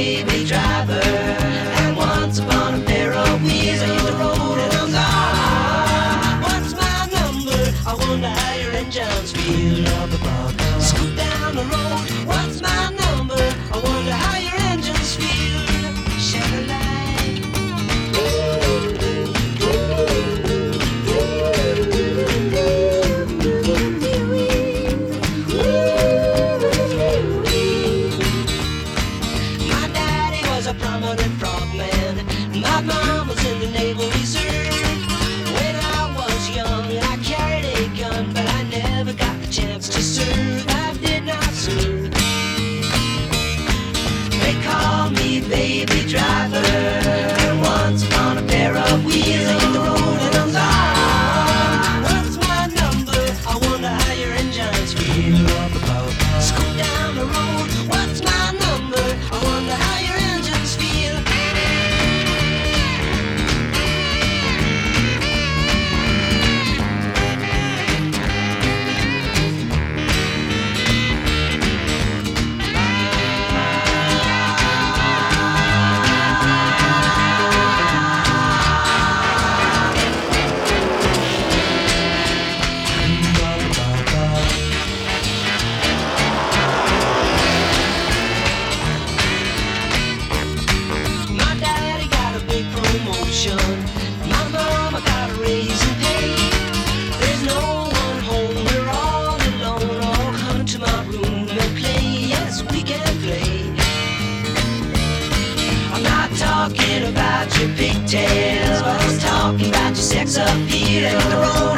baby driver, and once upon a pair of wheels I hit the road and I'm gone. What's my number? I wonder how your engines feel. Scoot down the road. What's my number? I wonder how your engines feel. Chevrolet. My daddy was a prominent frogman. My mom was in the Naval Reserve. When I was young, I carried a gun, but I never got the chance to serve. I did not serve. They call me baby driver. Once upon a pair of wheels, I hit the road and I'm gone. What's my number? I wonder how your engines feel. Scoot down the road. What's my number? I wonder how your engines feel. My daddy got a big promotion. My mama got a raise in pay. There's no one home, we're all alone. All come to my room and play. Yes, we can play. I'm not talking about your pigtails, but I'm talking about your sex appeal. And the road